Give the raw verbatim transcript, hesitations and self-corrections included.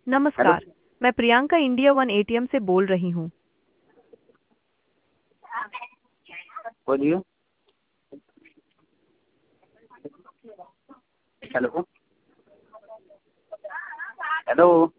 Hello. नमस्कार। मैं Priyanka India one ATM से बोल रही हूँ। बोलिए। हेलो। हेलो।